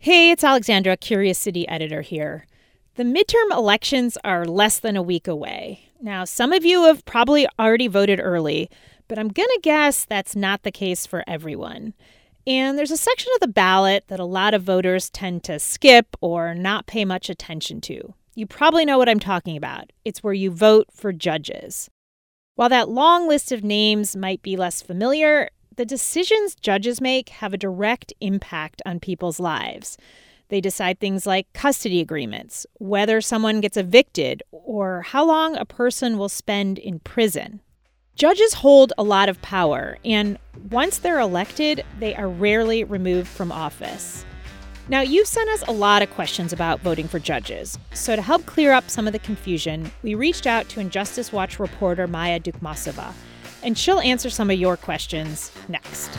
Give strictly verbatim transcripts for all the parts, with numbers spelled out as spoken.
Hey, it's Alexandra, Curious City editor here. The midterm elections are less than a week away. Now, some of you have probably already voted early, but I'm going to guess that's not the case for everyone. And there's a section of the ballot that a lot of voters tend to skip or not pay much attention to. You probably know what I'm talking about. It's where you vote for judges. While that long list of names might be less familiar, the decisions judges make have a direct impact on people's lives. They decide things like custody agreements, whether someone gets evicted, or how long a person will spend in prison. Judges hold a lot of power, and once they're elected, they are rarely removed from office. Now, you've sent us a lot of questions about voting for judges. So to help clear up some of the confusion, we reached out to Injustice Watch reporter Maya Dukmasova, and she'll answer some of your questions next.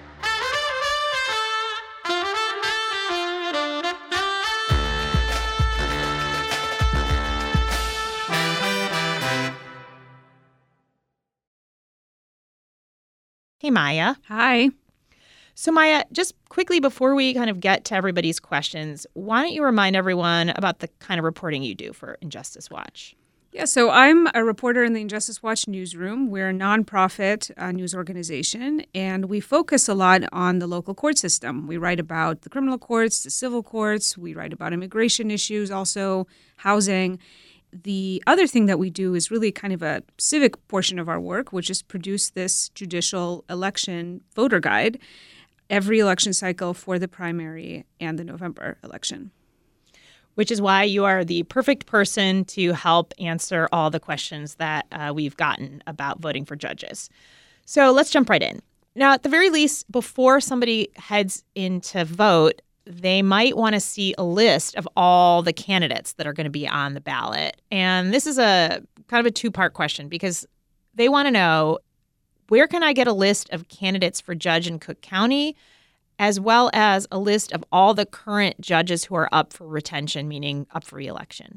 Hey, Maya. Hi. So, Maya, just quickly before we kind of get to everybody's questions, why don't you remind everyone about the kind of reporting you do for Injustice Watch? Yeah, so I'm a reporter in the Injustice Watch newsroom. We're a nonprofit uh, news organization, and we focus a lot on the local court system. We write about the criminal courts, the civil courts. We write about immigration issues, also housing. The other thing that we do is really kind of a civic portion of our work, which is produce this judicial election voter guide every election cycle for the primary and the November election. Which is why you are the perfect person to help answer all the questions that uh, we've gotten about voting for judges. So let's jump right in. Now, at the very least, before somebody heads in to vote, they might want to see a list of all the candidates that are going to be on the ballot. And this is a kind of a two-part question because they want to know, where can I get a list of candidates for judge in Cook County, as well as a list of all the current judges who are up for retention, meaning up for re-election?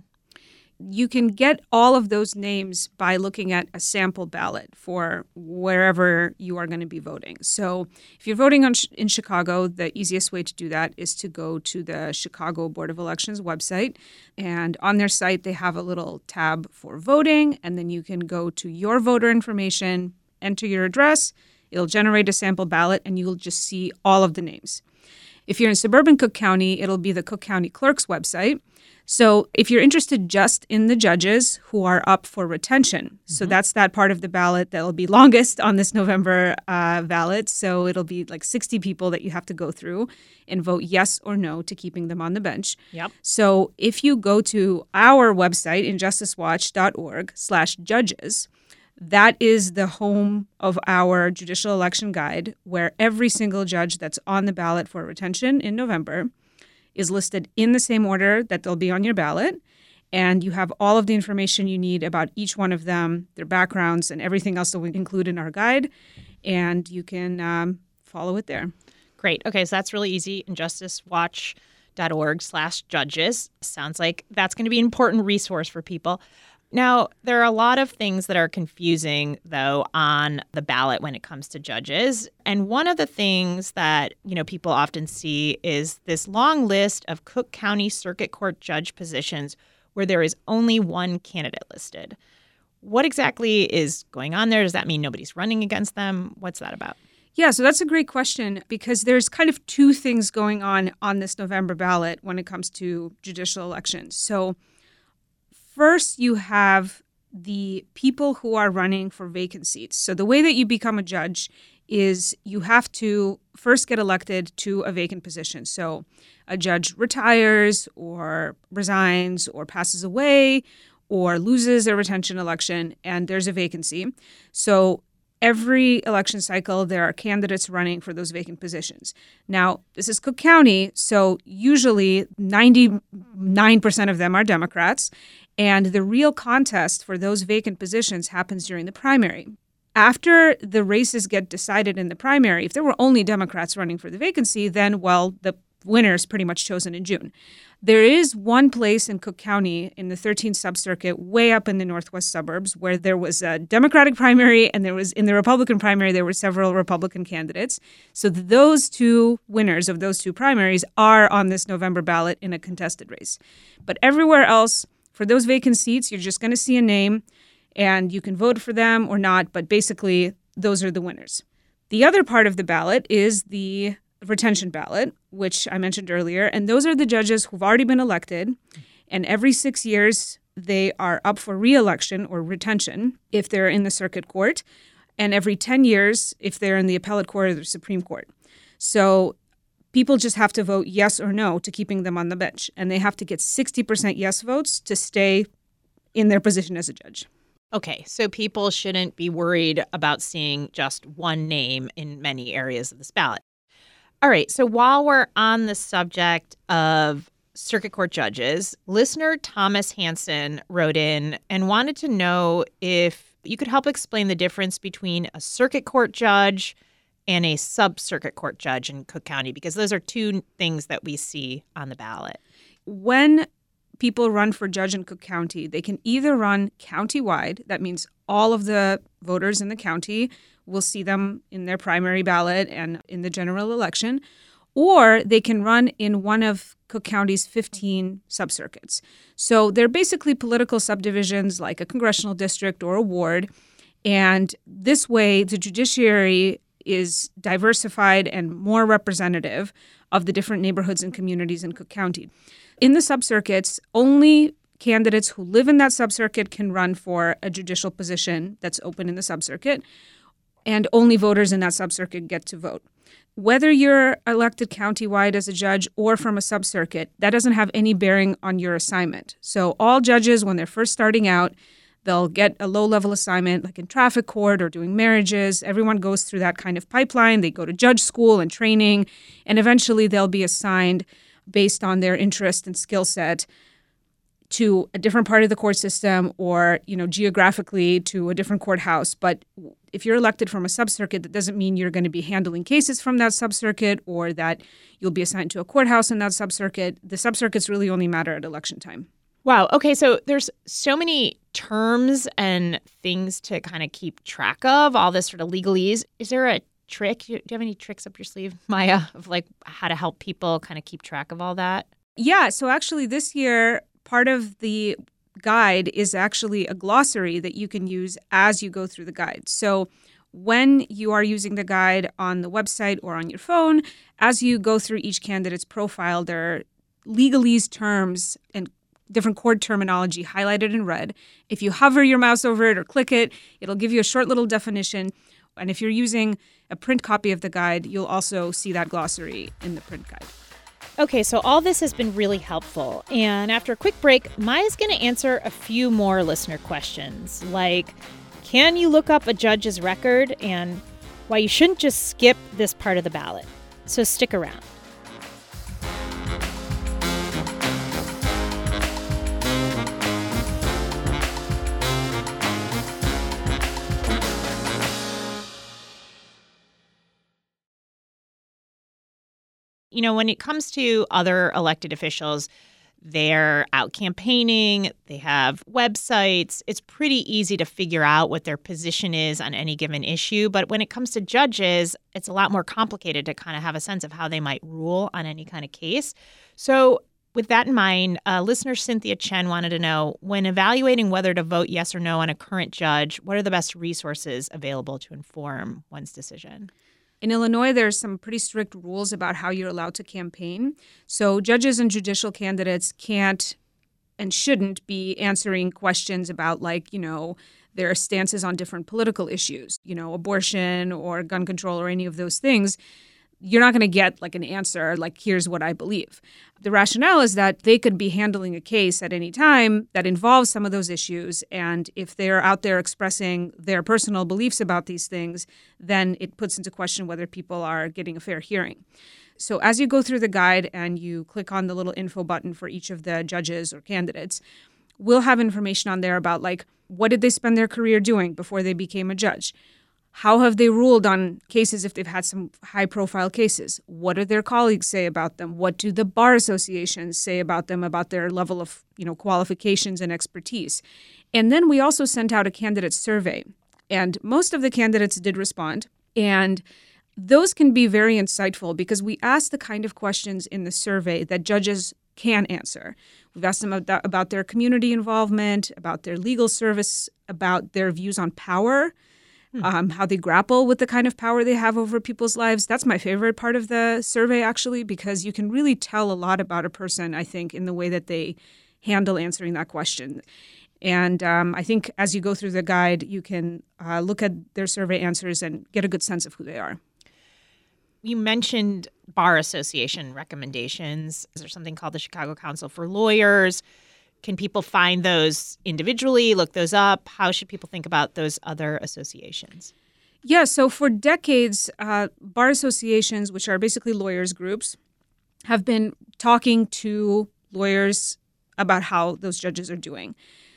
You can get all of those names by looking at a sample ballot for wherever you are going to be voting. So if you're voting on, in Chicago, the easiest way to do that is to go to the Chicago Board of Elections website. And on their site, they have a little tab for voting. And then you can go to your voter information, enter your address. It'll generate a sample ballot, and you'll just see all of the names. If you're in suburban Cook County, it'll be the Cook County Clerk's website. So if you're interested just in the judges who are up for retention, mm-hmm. so that's that part of the ballot that'll be longest on this November uh, ballot. So it'll be like sixty people that you have to go through and vote yes or no to keeping them on the bench. Yep. So if you go to our website, injusticewatch.org slash judges, that is the home of our judicial election guide, where every single judge that's on the ballot for retention in November is listed in the same order that they'll be on your ballot. And you have all of the information you need about each one of them, their backgrounds, and everything else that we include in our guide. And you can um, follow it there. Great. Okay, so that's really easy. injusticewatch.org slash judges. Sounds like that's going to be an important resource for people. Now, there are a lot of things that are confusing, though, on the ballot when it comes to judges. And one of the things that, you know, people often see is this long list of Cook County Circuit Court judge positions where there is only one candidate listed. What exactly is going on there? Does that mean nobody's running against them? What's that about? Yeah, so that's a great question because there's kind of two things going on on this November ballot when it comes to judicial elections. So first, you have the people who are running for vacant seats. So the way that you become a judge is you have to first get elected to a vacant position. So a judge retires or resigns or passes away or loses a retention election, and there's a vacancy. So every election cycle, there are candidates running for those vacant positions. Now, this is Cook County, so usually ninety-nine percent of them are Democrats, and the real contest for those vacant positions happens during the primary. After the races get decided in the primary, if there were only Democrats running for the vacancy, then, well, the winners pretty much chosen in June. There is one place in Cook County in the thirteenth subcircuit, way up in the northwest suburbs, where there was a Democratic primary and there was in the Republican primary, there were several Republican candidates. So those two winners of those two primaries are on this November ballot in a contested race. But everywhere else, for those vacant seats, you're just going to see a name and you can vote for them or not. But basically, those are the winners. The other part of the ballot is the retention ballot, which I mentioned earlier, and those are the judges who've already been elected, and every six years they are up for re-election or retention if they're in the circuit court, and every ten years if they're in the appellate court or the Supreme Court. So people just have to vote yes or no to keeping them on the bench, and they have to get sixty percent yes votes to stay in their position as a judge. Okay, so people shouldn't be worried about seeing just one name in many areas of this ballot. All right, so while we're on the subject of circuit court judges, listener Thomas Hansen wrote in and wanted to know if you could help explain the difference between a circuit court judge and a sub-circuit court judge in Cook County, because those are two things that we see on the ballot. When people run for judge in Cook County, they can either run countywide, that means all of the voters in the county will see them in their primary ballot and in the general election, or they can run in one of Cook County's fifteen subcircuits. So they're basically political subdivisions like a congressional district or a ward, and this way the judiciary is diversified and more representative of the different neighborhoods and communities in Cook County. In the subcircuits, only candidates who live in that subcircuit can run for a judicial position that's open in the subcircuit, and only voters in that subcircuit get to vote. Whether you're elected countywide as a judge or from a subcircuit, that doesn't have any bearing on your assignment. So all judges, when they're first starting out, they'll get a low-level assignment, like in traffic court or doing marriages. Everyone goes through that kind of pipeline. They go to judge school and training, and eventually they'll be assigned based on their interest and skill set to a different part of the court system or, you know, geographically to a different courthouse. But if you're elected from a subcircuit, that doesn't mean you're going to be handling cases from that subcircuit or that you'll be assigned to a courthouse in that subcircuit. The subcircuits really only matter at election time. Wow. Okay. So there's so many terms and things to kind of keep track of, all this sort of legalese. Is there a trick? Do you have any tricks up your sleeve, Maya, of like how to help people kind of keep track of all that? Yeah. So actually this year, part of the guide is actually a glossary that you can use as you go through the guide. So when you are using the guide on the website or on your phone, as you go through each candidate's profile, there are legalese terms and different court terminology highlighted in red. If you hover your mouse over it or click it, it'll give you a short little definition. And if you're using a print copy of the guide, you'll also see that glossary in the print guide. Okay, so all this has been really helpful. And after a quick break, Maya's going to answer a few more listener questions, like, can you look up a judge's record and why you shouldn't just skip this part of the ballot? So stick around. You know, when it comes to other elected officials, they're out campaigning, they have websites. It's pretty easy to figure out what their position is on any given issue. But when it comes to judges, it's a lot more complicated to kind of have a sense of how they might rule on any kind of case. So with that in mind, uh, listener Cynthia Chen wanted to know, when evaluating whether to vote yes or no on a current judge, what are the best resources available to inform one's decision? In Illinois, there's some pretty strict rules about how you're allowed to campaign. So judges and judicial candidates can't and shouldn't be answering questions about, like, you know, their stances on different political issues, you know, abortion or gun control or any of those things. You're not going to get like an answer like, here's what I believe. The rationale is that they could be handling a case at any time that involves some of those issues. And if they're out there expressing their personal beliefs about these things, then it puts into question whether people are getting a fair hearing. So as you go through the guide and you click on the little info button for each of the judges or candidates, we'll have information on there about, like, what did they spend their career doing before they became a judge? How have they ruled on cases if they've had some high-profile cases? What do their colleagues say about them? What do the bar associations say about them, about their level of, you know, qualifications and expertise? And then we also sent out a candidate survey, and most of the candidates did respond. And those can be very insightful because we asked the kind of questions in the survey that judges can answer. We've asked them about, about their community involvement, about their legal service, about their views on power, hmm. um, how they grapple with the kind of power they have over people's lives. That's my favorite part of the survey, actually, because you can really tell a lot about a person, I think, in the way that they handle answering that question. And um, I think as you go through the guide, you can uh, look at their survey answers and get a good sense of who they are. You mentioned Bar Association recommendations. Is there something called the Chicago Council for Lawyers? Can people find those individually, look those up? How should people think about those other associations? Yeah, so for decades, uh, bar associations, which are basically lawyers' groups, have been talking to lawyers about how those judges are doing.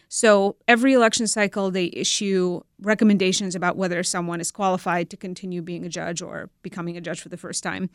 So every election cycle, they issue recommendations about whether someone is qualified to continue being a judge or becoming a judge for the first time.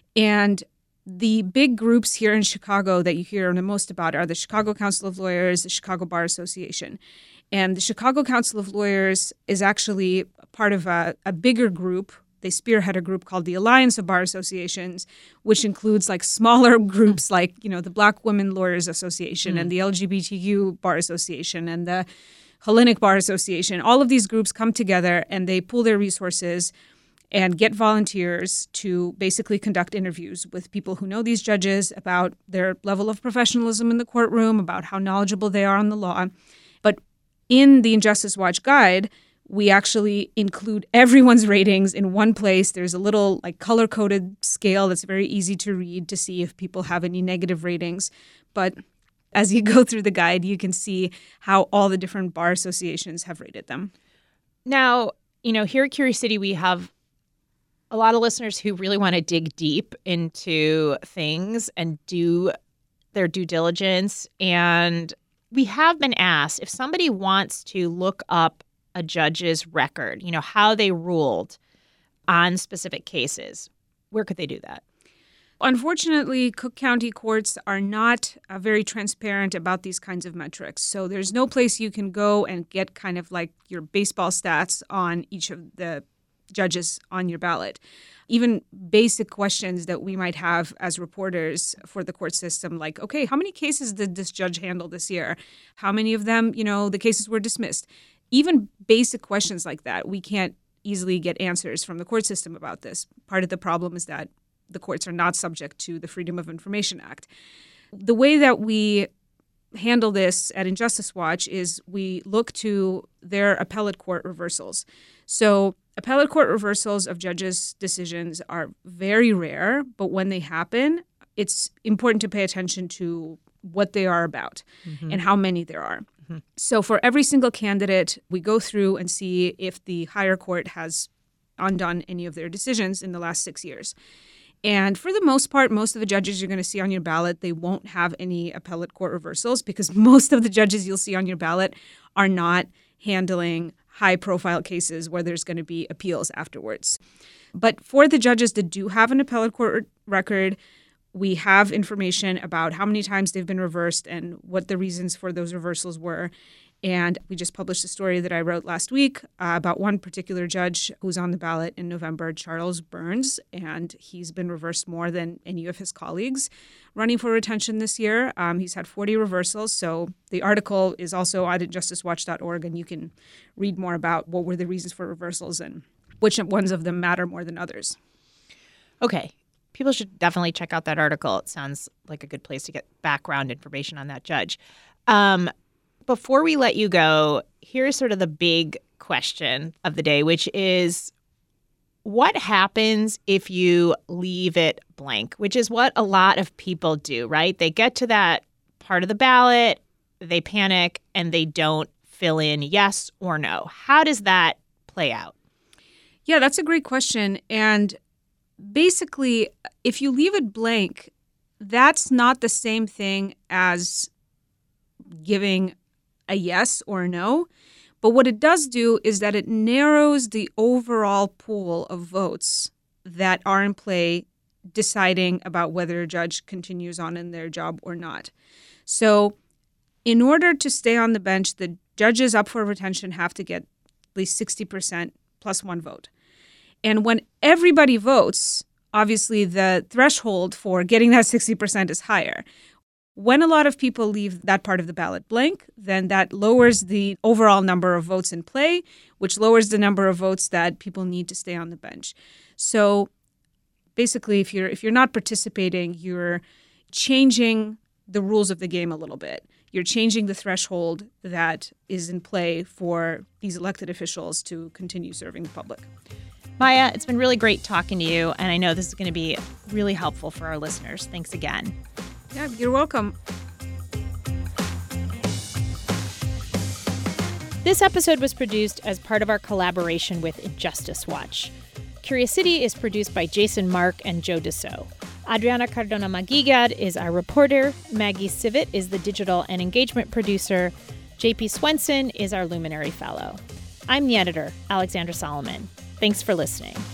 And the big groups here in Chicago that you hear the most about are the Chicago Council of Lawyers, the Chicago Bar Association. And the Chicago Council of Lawyers is actually part of a, a bigger group. They spearhead a group called the Alliance of Bar Associations, which includes like smaller groups like, you know, the Black Women Lawyers Association mm. and the L G B T Q Bar Association and the Hellenic Bar Association. All of these groups come together and they pool their resources and get volunteers to basically conduct interviews with people who know these judges about their level of professionalism in the courtroom, about how knowledgeable they are on the law. But in the Injustice Watch Guide, we actually include everyone's ratings in one place. There's a little like color-coded scale that's very easy to read to see if people have any negative ratings. But as you go through the guide, you can see how all the different bar associations have rated them. Now, you know, here at Curious City, we have a lot of listeners who really want to dig deep into things and do their due diligence. And we have been asked if somebody wants to look up a judge's record, you know, how they ruled on specific cases, where could they do that? Unfortunately, Cook County courts are not uh, very transparent about these kinds of metrics. So there's no place you can go and get kind of like your baseball stats on each of the judges on your ballot. Even basic questions that we might have as reporters for the court system, like, okay, how many cases did this judge handle this year? How many of them, you know, the cases were dismissed? Even basic questions like that, we can't easily get answers from the court system about this. Part of the problem is that the courts are not subject to the Freedom of Information Act. The way that we handle this at Injustice Watch is we look to their appellate court reversals. So appellate court reversals of judges' decisions are very rare, but when they happen, it's important to pay attention to what they are about mm-hmm. and how many there are. Mm-hmm. So for every single candidate, we go through and see if the higher court has undone any of their decisions in the last six years. And for the most part, most of the judges you're going to see on your ballot, they won't have any appellate court reversals because most of the judges you'll see on your ballot are not handling high-profile cases where there's going to be appeals afterwards. But for the judges that do have an appellate court record, we have information about how many times they've been reversed and what the reasons for those reversals were. And we just published a story that I wrote last week uh, about one particular judge who's on the ballot in November, Charles Burns, and he's been reversed more than any of his colleagues running for retention this year. Um, he's had forty reversals, so the article is also at injustice watch dot org, and you can read more about what were the reasons for reversals and which ones of them matter more than others. Okay. People should definitely check out that article. It sounds like a good place to get background information on that judge. Um, Before we let you go, here's sort of the big question of the day, which is what happens if you leave it blank, which is what a lot of people do, right? They get to that part of the ballot, they panic, and they don't fill in yes or no. How does that play out? Yeah, that's a great question. And basically, if you leave it blank, that's not the same thing as giving a yes or a no, But what it does do is that it narrows the overall pool of votes that are in play deciding about whether a judge continues on in their job or not. So in order to stay on the bench, the judges up for retention have to get at least sixty percent plus one vote. And when everybody votes, obviously the threshold for getting that sixty percent is higher. When a lot of people leave that part of the ballot blank, then that lowers the overall number of votes in play, which lowers the number of votes that people need to stay on the bench. So basically, if you're if you're not participating, you're changing the rules of the game a little bit. You're changing the threshold that is in play for these elected officials to continue serving the public. Maya, it's been really great talking to you, and I know this is going to be really helpful for our listeners. Thanks again. Yeah, you're welcome. This episode was produced as part of our collaboration with Injustice Watch. Curious City is produced by Jason Mark and Joe Deso. Adriana Cardona-Maguigad is our reporter. Maggie Sivit is the digital and engagement producer. J P Swenson is our Luminary Fellow. I'm the editor, Alexandra Solomon. Thanks for listening.